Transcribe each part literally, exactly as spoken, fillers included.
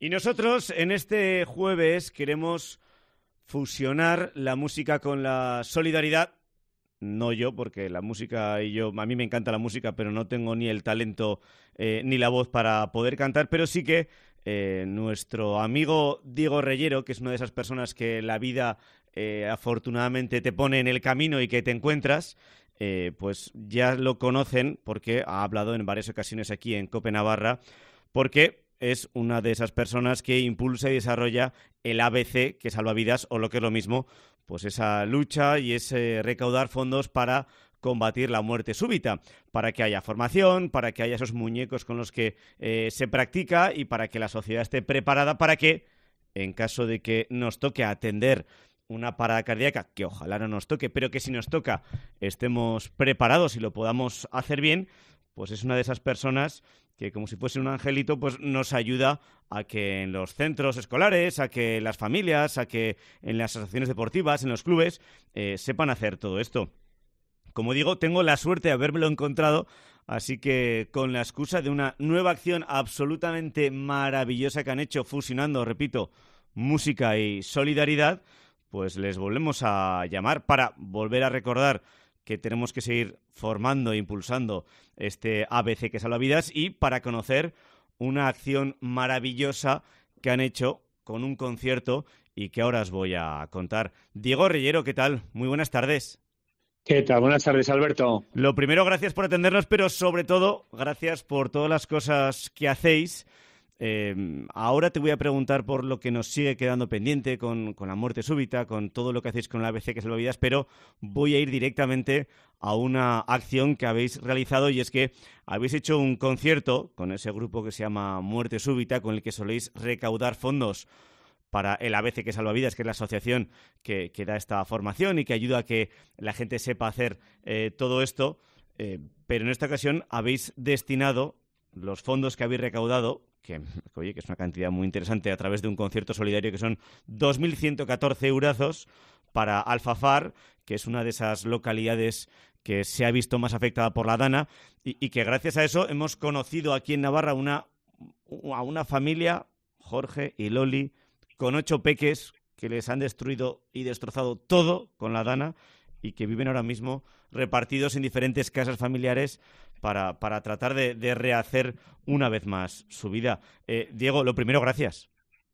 Y nosotros en este jueves queremos fusionar la música con la solidaridad. No yo, porque la música y yo, a mí me encanta la música, pero no tengo ni el talento eh, ni la voz para poder cantar, pero sí que eh, nuestro amigo Diego Reyero, que es una de esas personas que la vida eh, afortunadamente te pone en el camino y que te encuentras, eh, pues ya lo conocen porque ha hablado en varias ocasiones aquí en COPE Navarra, porque es una de esas personas que impulsa y desarrolla el A B C, que salva vidas, o lo que es lo mismo, pues esa lucha y ese recaudar fondos para combatir la muerte súbita, para que haya formación, para que haya esos muñecos con los que eh, se practica y para que la sociedad esté preparada para que, en caso de que nos toque atender una parada cardíaca, que ojalá no nos toque, pero que si nos toca estemos preparados y lo podamos hacer bien, pues es una de esas personas que, como si fuese un angelito, pues nos ayuda a que en los centros escolares, a que las familias, a que en las asociaciones deportivas, en los clubes, eh, sepan hacer todo esto. Como digo, tengo la suerte de habérmelo encontrado, así que con la excusa de una nueva acción absolutamente maravillosa que han hecho fusionando, repito, música y solidaridad, pues les volvemos a llamar para volver a recordar que tenemos que seguir formando e impulsando este A B C que salva vidas y para conocer una acción maravillosa que han hecho con un concierto y que ahora os voy a contar. Diego Reyero, ¿qué tal? Muy buenas tardes. ¿Qué tal? Buenas tardes, Alberto. Lo primero, gracias por atendernos, pero sobre todo, gracias por todas las cosas que hacéis. Eh, ahora te voy a preguntar por lo que nos sigue quedando pendiente con, con la muerte súbita, con todo lo que hacéis con el A B C que salva vidas, pero voy a ir directamente a una acción que habéis realizado y es que habéis hecho un concierto con ese grupo que se llama Muerte Súbita, con el que soléis recaudar fondos para el A B C que salva vidas, que es la asociación que, que da esta formación y que ayuda a que la gente sepa hacer eh, todo esto, eh, pero en esta ocasión habéis destinado los fondos que habéis recaudado, que, oye, que es una cantidad muy interesante a través de un concierto solidario, que son dos mil ciento catorce eurazos para Alfafar, que es una de esas localidades que se ha visto más afectada por la Dana y, y que gracias a eso hemos conocido aquí en Navarra una, a una familia, Jorge y Loli, con ocho peques que les han destruido y destrozado todo con la Dana y que viven ahora mismo repartidos en diferentes casas familiares para, para tratar de, de rehacer una vez más su vida. Eh, Diego, lo primero, gracias.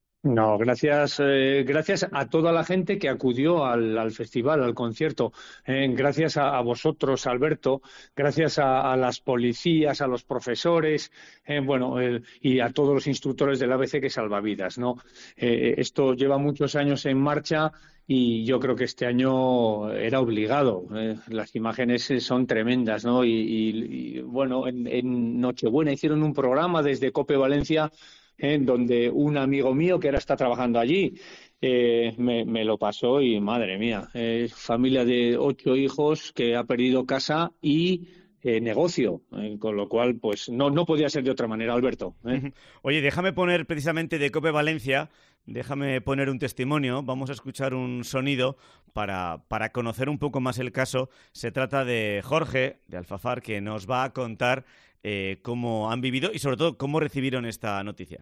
No, gracias, eh, gracias a toda la gente que acudió al, al festival, al concierto. Eh, gracias a, a vosotros, Alberto. Gracias a, a las policías, a los profesores, eh, bueno, eh, y a todos los instructores del A B C que salva vidas, ¿no? Eh, esto lleva muchos años en marcha y yo creo que este año era obligado. Eh, las imágenes son tremendas, ¿no? Y, y, y bueno, en, en Nochebuena hicieron un programa desde COPE Valencia, en donde un amigo mío que ahora está trabajando allí eh, me, me lo pasó y madre mía, eh, familia de ocho hijos que ha perdido casa y eh, negocio, eh, con lo cual pues no, no podía ser de otra manera, Alberto. ¿eh? Oye, déjame poner precisamente de COPE Valencia, déjame poner un testimonio, vamos a escuchar un sonido para, para conocer un poco más el caso. Se trata de Jorge, de Alfafar, que nos va a contar Eh, cómo han vivido y sobre todo cómo recibieron esta noticia.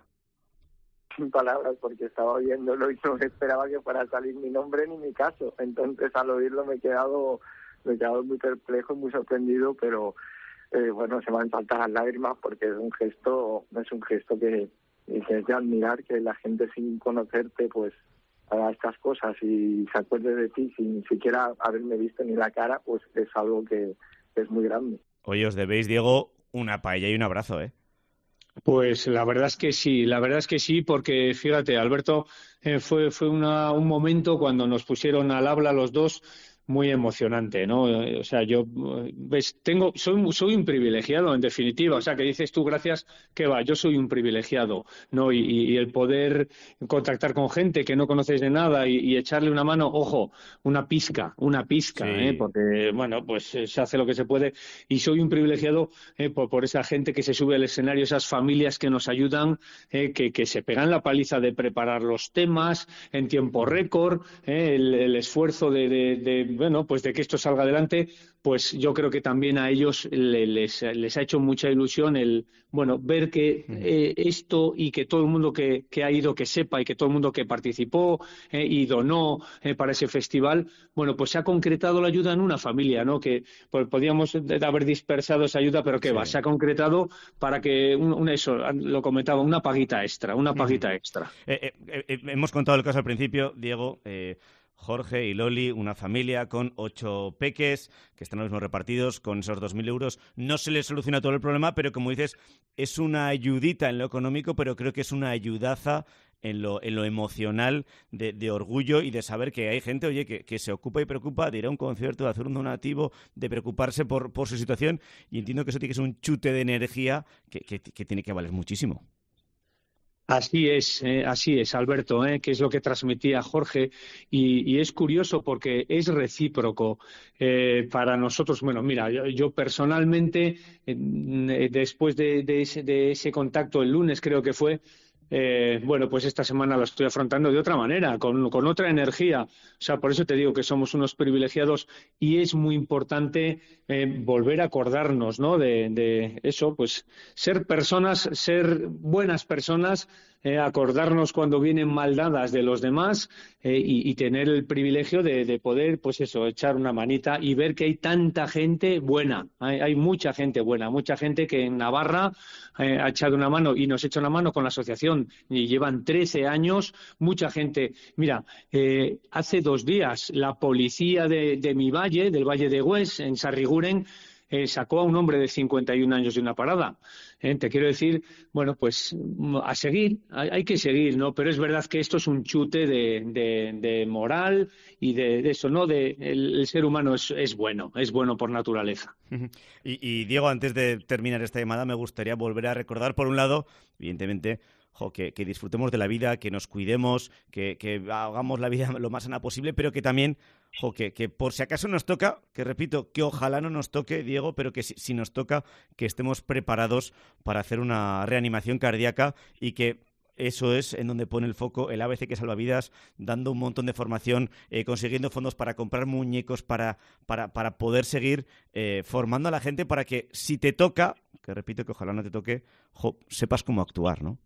Sin palabras, porque estaba oyéndolo y no esperaba que fuera a salir mi nombre ni mi caso. Entonces al oírlo me he quedado, me he quedado muy perplejo, muy sorprendido, pero eh, bueno, se me han saltado las lágrimas porque es un gesto, es un gesto que, que es de admirar, que la gente sin conocerte pues haga estas cosas y se acuerde de ti sin siquiera haberme visto ni la cara, pues es algo que, que es muy grande. Oye, os debéis, Diego, una paella y un abrazo, ¿eh? Pues la verdad es que sí, la verdad es que sí, porque fíjate, Alberto, eh, fue fue una, un momento cuando nos pusieron al habla los dos muy emocionante, ¿no? O sea, yo ves, tengo soy soy un privilegiado en definitiva, o sea, que dices tú gracias, que va, yo soy un privilegiado, ¿no? Y, y el poder contactar con gente que no conoces de nada y, y echarle una mano, ojo, una pizca, una pizca, sí. ¿eh? Porque bueno, pues eh, se hace lo que se puede y soy un privilegiado eh, por, por esa gente que se sube al escenario, esas familias que nos ayudan, eh, que, que se pegan la paliza de preparar los temas en tiempo récord, eh, el, el esfuerzo de, de, de bueno, pues de que esto salga adelante, pues yo creo que también a ellos le, les, les ha hecho mucha ilusión el, bueno, ver que eh, esto y que todo el mundo que, que ha ido, que sepa, y que todo el mundo que participó eh, y donó eh, para ese festival, bueno, pues se ha concretado la ayuda en una familia, ¿no? Que pues, podíamos haber dispersado esa ayuda, pero ¿qué Sí. va? Se ha concretado para que, un, un, eso, lo comentaba, una paguita extra, una paguita uh-huh. extra. Eh, eh, eh, hemos contado el caso al principio, Diego, eh, Jorge y Loli, una familia con ocho peques que están los mismos repartidos, con esos dos mil euros. No se les soluciona todo el problema, pero como dices, es una ayudita en lo económico, pero creo que es una ayudaza en lo, en lo emocional de, de orgullo y de saber que hay gente, oye, que, que se ocupa y preocupa de ir a un concierto, de hacer un donativo, de preocuparse por, por su situación, y entiendo que eso tiene que ser un chute de energía que, que, que tiene que valer muchísimo. Así es, eh, así es, Alberto, eh, que es lo que transmitía Jorge, y, y es curioso porque es recíproco eh, para nosotros. Bueno, mira, yo, yo personalmente, eh, después de, de, ese, de ese contacto el lunes creo que fue, Eh, bueno, pues esta semana lo estoy afrontando de otra manera, con, con otra energía. O sea, por eso te digo que somos unos privilegiados y es muy importante eh, volver a acordarnos, ¿no? De, de eso, pues ser personas, ser buenas personas, eh, acordarnos cuando vienen mal dadas de los demás eh, y, y tener el privilegio de, de poder, pues eso, echar una manita y ver que hay tanta gente buena. Hay, hay mucha gente buena, mucha gente que en Navarra eh, ha echado una mano y nos echa una mano con la asociación. Y llevan trece años, mucha gente. Mira, eh, hace dos días la policía de, de mi valle, del Valle de Gües, en Sarriguren, eh, sacó a un hombre de cincuenta y un años de una parada. Eh, te quiero decir, bueno, pues a seguir, hay, hay que seguir, ¿no? Pero es verdad que esto es un chute de, de, de moral y de, de eso, ¿no? De, el, el ser humano es, es bueno, es bueno por naturaleza. Y, y Diego, antes de terminar esta llamada, me gustaría volver a recordar, por un lado, evidentemente, Jo, que, que disfrutemos de la vida, que nos cuidemos, que, que hagamos la vida lo más sana posible, pero que también, jo, que, que por si acaso nos toca, que repito, que ojalá no nos toque, Diego, pero que si, si nos toca, que estemos preparados para hacer una reanimación cardíaca y que eso es en donde pone el foco el A B C que salva vidas, dando un montón de formación, eh, consiguiendo fondos para comprar muñecos, para, para, para poder seguir eh, formando a la gente para que si te toca, que repito que ojalá no te toque, jo, sepas cómo actuar, ¿no?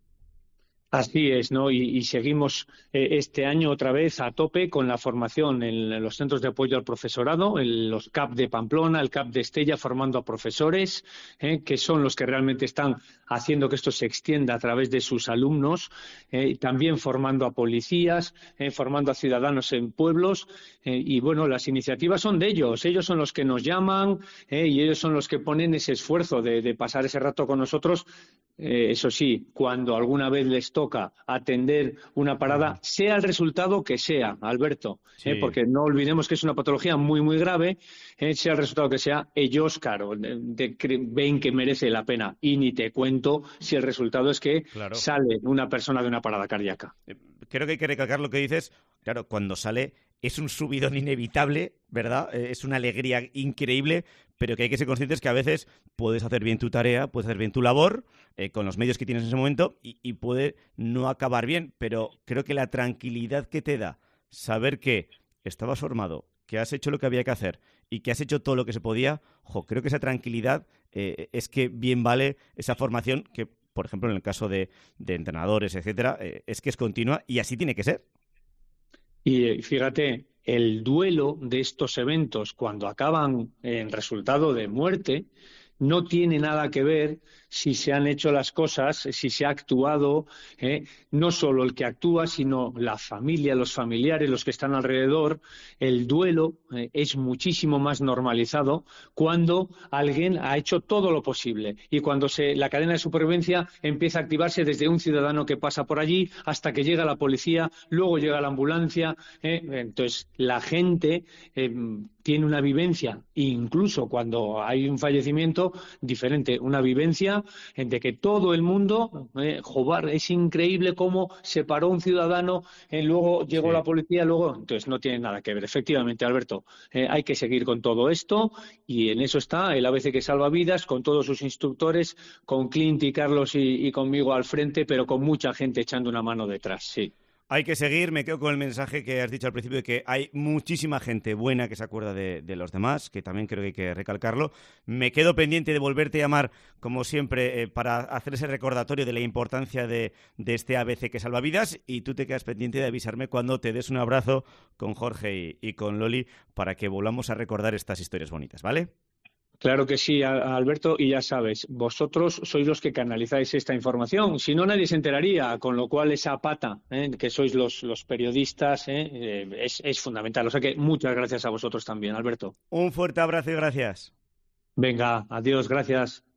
Así es, ¿no? Y, y seguimos eh, este año otra vez a tope con la formación en, en los centros de apoyo al profesorado, en los C A P de Pamplona, el C A P de Estella, formando a profesores, eh, que son los que realmente están haciendo que esto se extienda a través de sus alumnos, eh, también formando a policías, eh, formando a ciudadanos en pueblos, eh, y bueno, las iniciativas son de ellos, ellos son los que nos llaman eh, y ellos son los que ponen ese esfuerzo de, de pasar ese rato con nosotros. Eh, eso sí, cuando alguna vez les toca atender una parada, sea el resultado que sea, Alberto, sí. eh, porque no olvidemos que es una patología muy, muy grave, eh, sea el resultado que sea, ellos, claro, de, de, ven que merece la pena. Y ni te cuento si el resultado es que claro. sale una persona de una parada cardíaca. Creo que hay que recalcar lo que dices. Claro, cuando sale es un subidón inevitable, ¿verdad? Es una alegría increíble, pero que hay que ser conscientes que a veces puedes hacer bien tu tarea, puedes hacer bien tu labor, eh, con los medios que tienes en ese momento, y, y puede no acabar bien, pero creo que la tranquilidad que te da saber que estabas formado, que has hecho lo que había que hacer y que has hecho todo lo que se podía, jo, creo que esa tranquilidad eh, es que bien vale esa formación que, por ejemplo, en el caso de, de entrenadores, etcétera, eh, es que es continua y así tiene que ser. Y fíjate, el duelo de estos eventos cuando acaban en resultado de muerte no tiene nada que ver si se han hecho las cosas, si se ha actuado, eh, no solo el que actúa, sino la familia, los familiares, los que están alrededor. El duelo eh, es muchísimo más normalizado cuando alguien ha hecho todo lo posible y cuando se, la cadena de supervivencia empieza a activarse desde un ciudadano que pasa por allí hasta que llega la policía, luego llega la ambulancia. Eh, entonces, la gente eh, tiene una vivencia, incluso cuando hay un fallecimiento, diferente, una vivencia de que todo el mundo, eh, joder, es increíble cómo se paró un ciudadano, eh, luego llegó sí. la policía, luego, entonces no tiene nada que ver. Efectivamente, Alberto, eh, hay que seguir con todo esto y en eso está el A B C que salva vidas, con todos sus instructores, con Clint y Carlos y, y conmigo al frente, pero con mucha gente echando una mano detrás, sí. Hay que seguir, me quedo con el mensaje que has dicho al principio de que hay muchísima gente buena que se acuerda de, de los demás, que también creo que hay que recalcarlo. Me quedo pendiente de volverte a llamar, como siempre, eh, para hacer ese recordatorio de la importancia de, de este A B C que salva vidas, y tú te quedas pendiente de avisarme cuando te des un abrazo con Jorge y, y con Loli para que volvamos a recordar estas historias bonitas, ¿vale? Claro que sí, Alberto, y ya sabes, vosotros sois los que canalizáis esta información, si no nadie se enteraría, con lo cual esa pata, ¿eh? que sois los, los periodistas, ¿eh? es, es fundamental. O sea que muchas gracias a vosotros también, Alberto. Un fuerte abrazo y gracias. Venga, adiós, gracias.